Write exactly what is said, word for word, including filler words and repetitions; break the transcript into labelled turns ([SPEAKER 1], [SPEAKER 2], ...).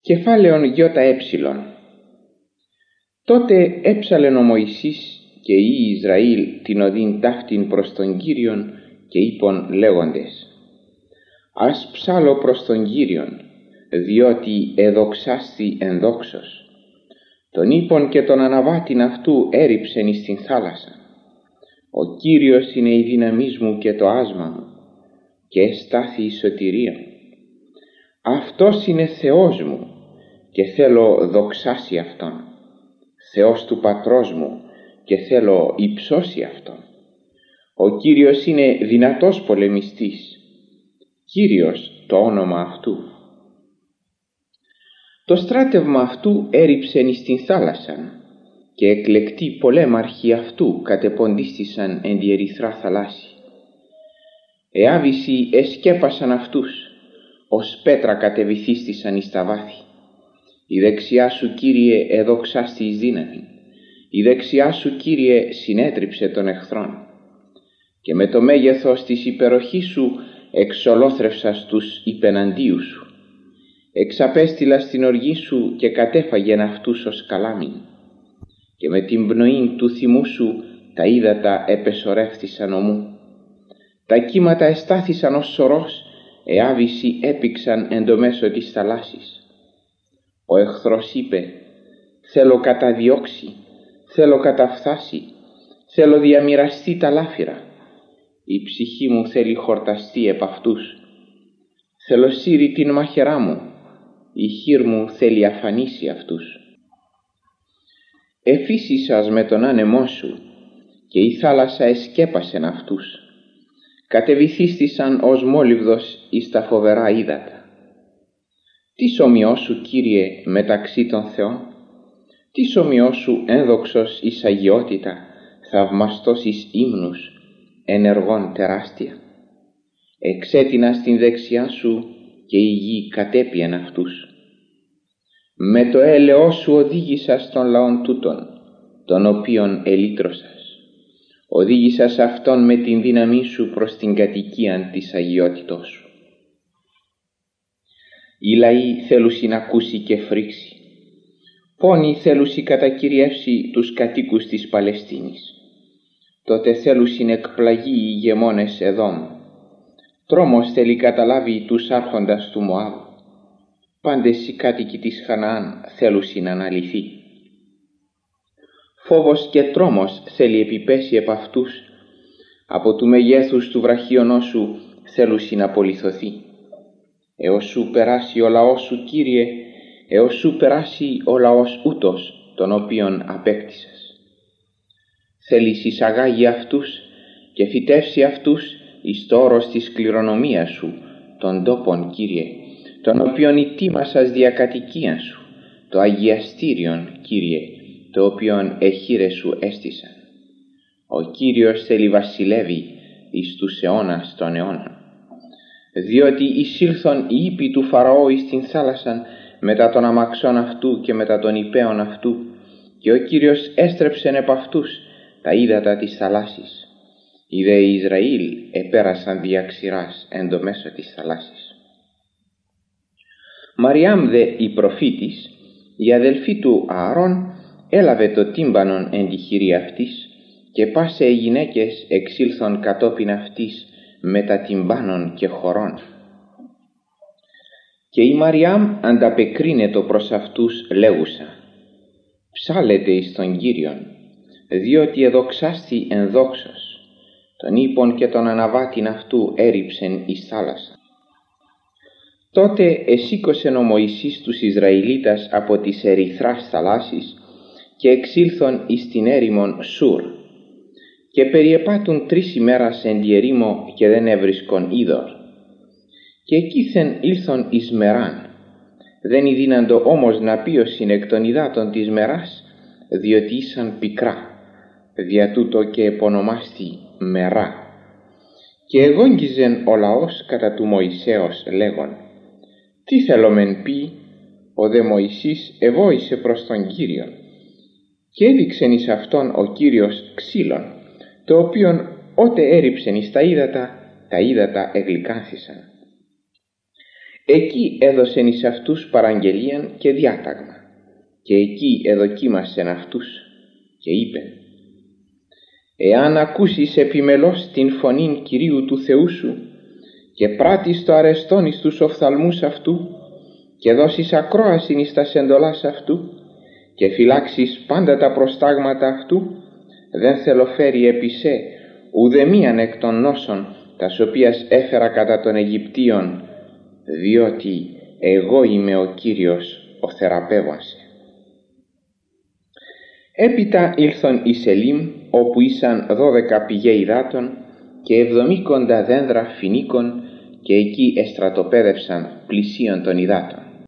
[SPEAKER 1] Κεφάλαιον ΙΕ. Τότε έψαλεν ο Μωυσής και οι Ισραήλ την οδήν ταύτην προς τον Κύριον και είπον λέγοντες: ας ψάλω προς τον Κύριον, διότι εδοξάστη εν δόξος. Τον ύπον και τον αναβάτην αυτού έριψεν εις την θάλασσα. Ο Κύριος είναι η δύναμής μου και το άσμα μου, και εστάθη η σωτηρία μου. Αυτός είναι Θεός μου, και θέλω δοξάσει Αυτόν. Θεός του πατρός μου, και θέλω υψώσει Αυτόν. Ο Κύριος είναι δυνατός πολεμιστής, Κύριος το όνομα Αυτού. Το στράτευμα αυτού έριψεν εις την θάλασσαν, και εκλεκτοί πολέμαρχοι αυτού κατεποντίστησαν εν τη ερυθρά θαλάσσι. Εάβησοι εσκέπασαν αυτούς, ως πέτρα κατεβυθίστησαν εις τα βάθη. Η δεξιά σου, Κύριε, εδοξάστη εις δύναμη. Η δεξιά σου, Κύριε, συνέτριψε των εχθρών. Και με το μέγεθος της υπεροχής σου εξολόθρευσας τους υπεναντίου σου. Εξαπέστειλα στην οργή σου και κατέφαγεν αυτούς ως καλάμιν. Και με την πνοήν του θυμού σου τα ύδατα επεσορεύθησαν ομού. Τα κύματα εστάθησαν ως σωρός, εάβησοι έπηξαν εν το μέσο της θαλάσσης. Ο εχθρός είπε: θέλω καταδιώξει, θέλω καταφθάσει, θέλω διαμοιραστεί τα λάφυρα. Η ψυχή μου θέλει χορταστεί επ' αυτούς. Θέλω σύρει την μαχαιρά μου, η χείρ μου θέλει αφανίσει αυτούς. Εφύσισας με τον άνεμό σου, και η θάλασσα εσκέπασεν αυτούς. Κατεβυθίστησαν ως μόλιβδος εις τα φοβερά ύδατα. Τι ομοιό σου, Κύριε, μεταξύ των θεών; Τι ομοιό σου ένδοξος εις αγιότητα, θαυμαστός εις ύμνους, ενεργών τεράστια. Εξέτεινα στην δεξιά σου, και η γη κατέπιεν αυτούς. Με το έλεος σου οδήγησας των λαών τούτων, των οποίων ελύτρωσας. Οδήγησας αυτόν με την δύναμή σου προς την κατοικίαν της αγιότητός σου. Οι λαοί θέλουσι να ακούσει και φρίξει. Πόνοι θέλουσι κατακυριεύσει τους κατοίκους της Παλαιστίνης. Τότε θέλουσιν εκπλαγεί οι ηγεμόνες Εδόμ. Τρόμος θέλει καταλάβει τους άρχοντας του Μωάβ. Πάντες οι κάτοικοι της Χαναάν θέλουσιν να αναλυθεί. Φόβος και τρόμος θέλει επιπέσει επ' αυτούς. Από του μεγέθους του βραχίωνός σου θέλουσιν να απολυθωθεί. Έως σου περάσει ο λαός σου, Κύριε, έως σου περάσει ο λαός ούτος, τον οποίον απέκτησες. Θέλεις εισαγάγει αυτούς και φυτεύσει αυτούς εις το όρος της κληρονομίας σου, των τόπων, Κύριε, τον οποίον ετοίμασας διακατοικίαν σου, το αγιαστήριον, Κύριε, το οποίον εχείρες σου έστησαν. Ο Κύριος θέλει βασιλεύει εις τους αιώνας των αιώνων. Διότι εισήλθον οι ύποι του Φαραώ εις την θάλασσαν μετά των αμαξών αυτού και μετά των υπέων αυτού, και ο Κύριος έστρεψεν επ' αυτούς τα ύδατα της θαλάσσης. Οι δε Ισραήλ επέρασαν δια ξηράς εν το μέσο της θαλάσσης. Μαριάμ δε η προφήτης, η αδελφή του Ααρών, έλαβε το τύμπανον εν τη χειρή αυτής, και πάσε οι γυναίκες εξήλθον κατόπιν αυτής μετά τυμπάνων και χορών. Και η Μαριάμ ανταπεκρίνετο προς αυτούς λέγουσα: ψάλετε εις τον Κύριον, διότι εδοξάστη εν δόξος, τον ύπον και τον αναβάτην αυτού έριψεν εις θάλασσα. Τότε εσήκωσεν ο Μωυσής τους Ισραηλίτας από της ερυθράς θαλάσσης και εξήλθον εις την έρημον Σουρ, και περιεπάτουν τρεις ημέρας εν τη ερήμο και δεν έβρισκον είδωρ. Και εκείθεν ήλθον εις Μεράν. Δεν ειδύναντο όμως να πίωσιν εκ των υδάτων της Μεράς, διότι ήσαν πικρά, δια τούτο και επωνομάστη Μερά. Και εγόγγιζεν ο λαός κατά του Μωυσέως λέγον: τι θέλομεν πει; Ο δε Μωυσής εβόησε προς τον Κύριον. Και έδειξεν εις αυτόν ο Κύριος ξύλον, το οποίον ότε έριψεν εις τα ύδατα, τα ύδατα εγλυκάνθησαν. Εκεί έδωσεν εις αυτούς παραγγελίαν και διάταγμα, και εκεί εδοκίμασεν αυτούς και είπεν: «Εάν ακούσεις επιμελώς την φωνήν Κυρίου του Θεού σου και πράττεις το αρεστόν εις τους οφθαλμούς αυτού και δώσεις ακρόασιν εις τας εντολάς αυτού και φυλάξεις πάντα τα προστάγματα αυτού, δεν θέλω φέρει επί σε ουδεμίαν εκ των νόσων τας οποίας έφερα κατά των Αιγυπτίων, διότι εγώ είμαι ο Κύριος ο θεραπεύων σε». Έπειτα ήλθον εις Ελίμ, όπου ήσαν δώδεκα πηγέ υδάτων και εβδομήκοντα δένδρα φοινίκων, και εκεί εστρατοπέδευσαν πλησίον των υδάτων.